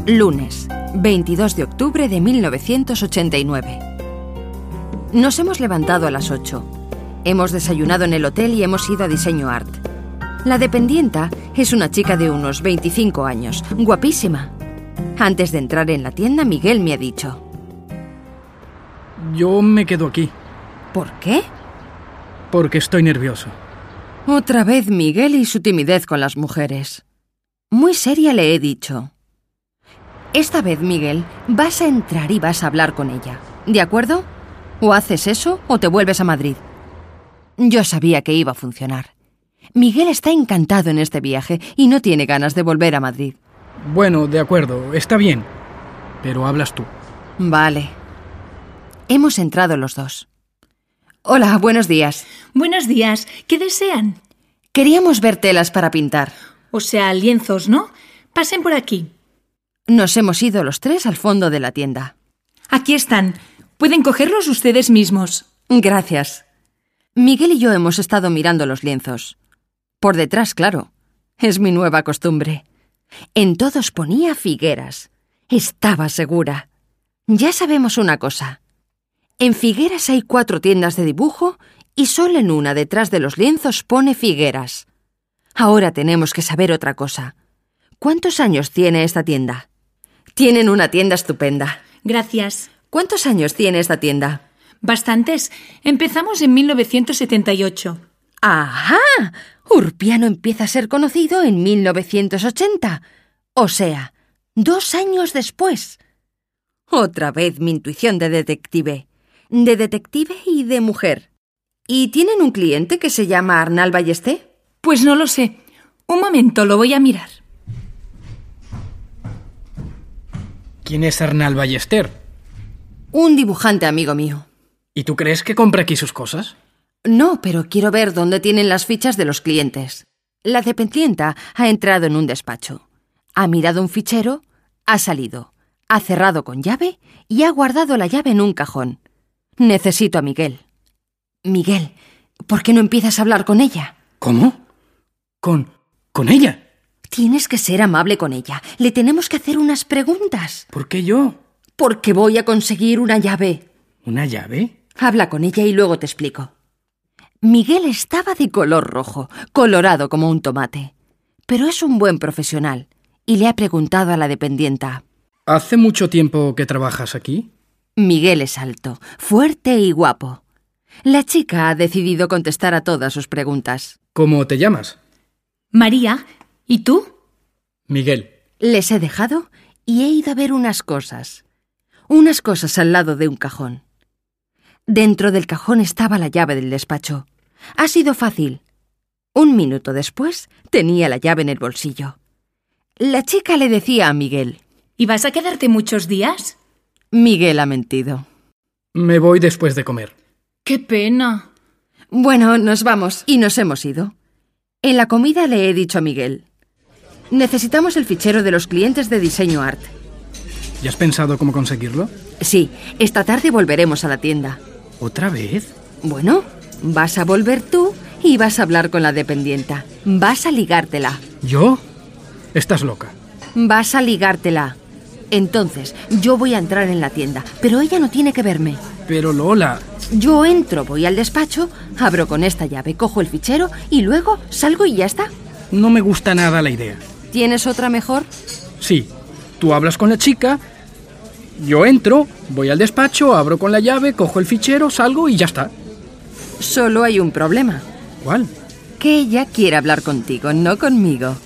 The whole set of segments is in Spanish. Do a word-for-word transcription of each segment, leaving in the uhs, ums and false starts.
Lunes, veintidós de octubre de mil novecientos ochenta y nueve. Nos hemos levantado a las ocho. Hemos desayunado en el hotel y hemos ido a Diseño Art. La dependienta es una chica de unos veinticinco años, guapísima. Antes de entrar en la tienda, Miguel me ha dicho: yo me quedo aquí. ¿Por qué? Porque estoy nervioso. Otra vez Miguel y su timidez con las mujeres. Muy seria le he dicho: esta vez, Miguel, vas a entrar y vas a hablar con ella, ¿de acuerdo? O haces eso o te vuelves a Madrid. Yo sabía que iba a funcionar. Miguel está encantado en este viaje y no tiene ganas de volver a Madrid. Bueno, de acuerdo, está bien. Pero hablas tú. Vale. Hemos entrado los dos. Hola, buenos días. Buenos días. ¿Qué desean? Queríamos ver telas para pintar. O sea, lienzos, ¿no? Pasen por aquí. Nos hemos ido los tres al fondo de la tienda. Aquí están. Pueden cogerlos ustedes mismos. Gracias. Miguel y yo hemos estado mirando los lienzos. Por detrás, claro. Es mi nueva costumbre. En todos ponía Figueras. Estaba segura. Ya sabemos una cosa. En Figueras hay cuatro tiendas de dibujo y solo en una detrás de los lienzos pone Figueras. Ahora tenemos que saber otra cosa. ¿Cuántos años tiene esta tienda? Tienen una tienda estupenda. Gracias. ¿Cuántos años tiene esta tienda? Bastantes. Empezamos en mil novecientos setenta y ocho. ¡Ajá! Urpiano empieza a ser conocido en mil novecientos ochenta. O sea, dos años después. Otra vez mi intuición de detective. De detective y de mujer. ¿Y tienen un cliente que se llama Arnal Ballester? Pues no lo sé. Un momento, lo voy a mirar. ¿Quién es Arnal Ballester? Un dibujante amigo mío. ¿Y tú crees que compra aquí sus cosas? No, pero quiero ver dónde tienen las fichas de los clientes. La dependienta ha entrado en un despacho. Ha mirado un fichero, ha salido, ha cerrado con llave y ha guardado la llave en un cajón. Necesito a Miguel. Miguel, ¿por qué no empiezas a hablar con ella? ¿Cómo? ¿Con... con ella? Tienes que ser amable con ella. Le tenemos que hacer unas preguntas. ¿Por qué yo? Porque voy a conseguir una llave. ¿Una llave? Habla con ella y luego te explico. Miguel estaba de color rojo, colorado como un tomate. Pero es un buen profesional y le ha preguntado a la dependienta: ¿Hace mucho tiempo que trabajas aquí? Miguel es alto, fuerte y guapo. La chica ha decidido contestar a todas sus preguntas. ¿Cómo te llamas? María. ¿Y tú? Miguel. Les he dejado y he ido a ver unas cosas. Unas cosas al lado de un cajón. Dentro del cajón estaba la llave del despacho. Ha sido fácil. Un minuto después tenía la llave en el bolsillo. La chica le decía a Miguel: ¿Y vas a quedarte muchos días? Miguel ha mentido. Me voy después de comer. ¡Qué pena! Bueno, nos vamos y nos hemos ido. En la comida le he dicho a Miguel: necesitamos el fichero de los clientes de Diseño Art. ¿Ya has pensado cómo conseguirlo? Sí, esta tarde volveremos a la tienda. ¿Otra vez? Bueno, vas a volver tú y vas a hablar con la dependienta. Vas a ligártela. ¿Yo? Estás loca. Vas a ligártela. Entonces, yo voy a entrar en la tienda, pero ella no tiene que verme. Pero Lola... Yo entro, voy al despacho, abro con esta llave, cojo el fichero y luego salgo y ya está. No me gusta nada la idea. ¿Tienes otra mejor? Sí. Tú hablas con la chica, yo entro, voy al despacho, abro con la llave, cojo el fichero, salgo y ya está. Solo hay un problema. ¿Cuál? Que ella quiere hablar contigo, no conmigo.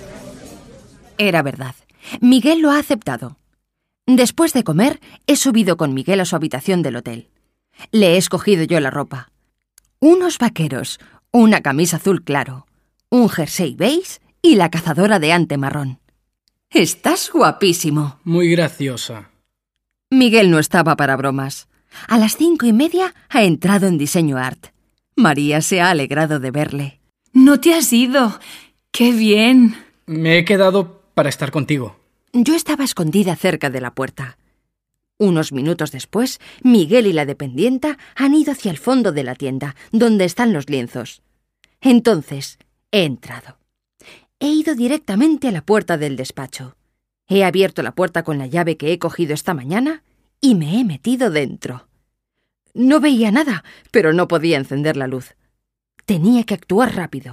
Era verdad. Miguel lo ha aceptado. Después de comer, he subido con Miguel a su habitación del hotel. Le he escogido yo la ropa. Unos vaqueros, una camisa azul claro, un jersey beige y la cazadora de ante marrón. Estás guapísimo. Muy graciosa. Miguel no estaba para bromas. A las cinco y media ha entrado en Diseño Art. María se ha alegrado de verle. ¡No te has ido! ¡Qué bien! Me he quedado para estar contigo. Yo estaba escondida cerca de la puerta. Unos minutos después, Miguel y la dependienta han ido hacia el fondo de la tienda, donde están los lienzos. Entonces, he entrado. He ido directamente a la puerta del despacho. He abierto la puerta con la llave que he cogido esta mañana y me he metido dentro. No veía nada, pero no podía encender la luz. Tenía que actuar rápido.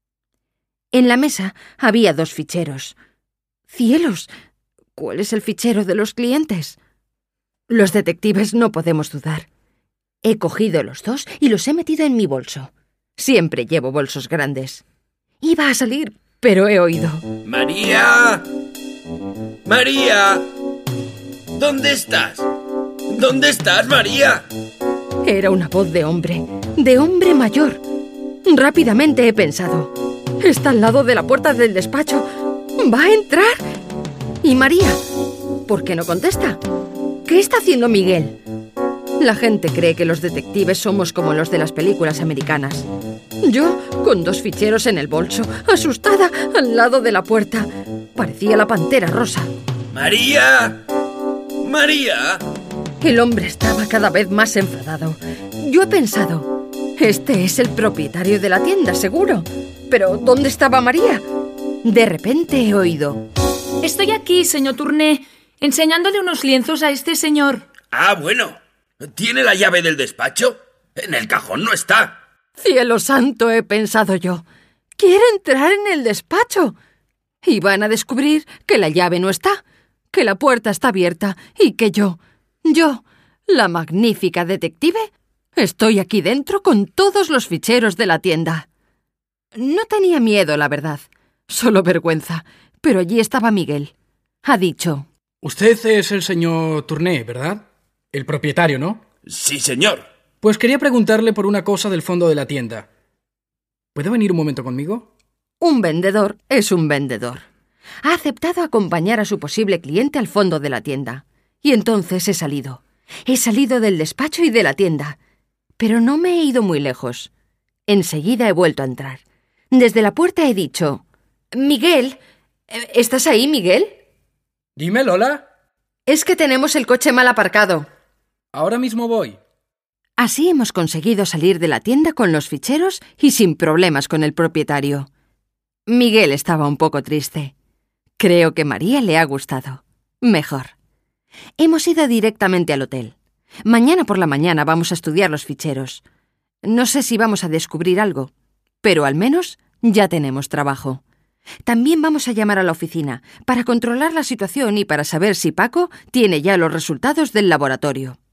En la mesa había dos ficheros. ¡Cielos! ¿Cuál es el fichero de los clientes? Los detectives no podemos dudar. He cogido los dos y los he metido en mi bolso. Siempre llevo bolsos grandes. Iba a salir, pero he oído. ¡María! ¡María! ¿Dónde estás? ¿Dónde estás, María? Era una voz de hombre, de hombre mayor. Rápidamente he pensado. Está al lado de la puerta del despacho. ¿Va a entrar? ¿Y María? ¿Por qué no contesta? ¿Qué está haciendo Miguel? La gente cree que los detectives somos como los de las películas americanas. Yo, con dos ficheros en el bolso, asustada, al lado de la puerta. Parecía la pantera rosa. ¡María! ¡María! El hombre estaba cada vez más enfadado. Yo he pensado, este es el propietario de la tienda, seguro. Pero, ¿dónde estaba María? De repente he oído. Estoy aquí, señor Tourné, enseñándole unos lienzos a este señor. Ah, bueno. ¿Tiene la llave del despacho? En el cajón no está. Cielo santo, he pensado yo. Quiere entrar en el despacho. Y van a descubrir que la llave no está, que la puerta está abierta y que yo, yo, la magnífica detective, estoy aquí dentro con todos los ficheros de la tienda. No tenía miedo, la verdad, solo vergüenza, pero allí estaba Miguel. Ha dicho: Usted es el señor Tourné, ¿verdad? El propietario, ¿no? Sí, señor. Pues quería preguntarle por una cosa del fondo de la tienda. ¿Puede venir un momento conmigo? Un vendedor es un vendedor. Ha aceptado acompañar a su posible cliente al fondo de la tienda. Y entonces he salido. He salido del despacho y de la tienda. Pero no me he ido muy lejos. Enseguida he vuelto a entrar. Desde la puerta he dicho: Miguel, ¿estás ahí, Miguel? Dime, Lola. Es que tenemos el coche mal aparcado. Ahora mismo voy. Así hemos conseguido salir de la tienda con los ficheros y sin problemas con el propietario. Miguel estaba un poco triste. Creo que María le ha gustado. Mejor. Hemos ido directamente al hotel. Mañana por la mañana vamos a estudiar los ficheros. No sé si vamos a descubrir algo, pero al menos ya tenemos trabajo. También vamos a llamar a la oficina para controlar la situación y para saber si Paco tiene ya los resultados del laboratorio.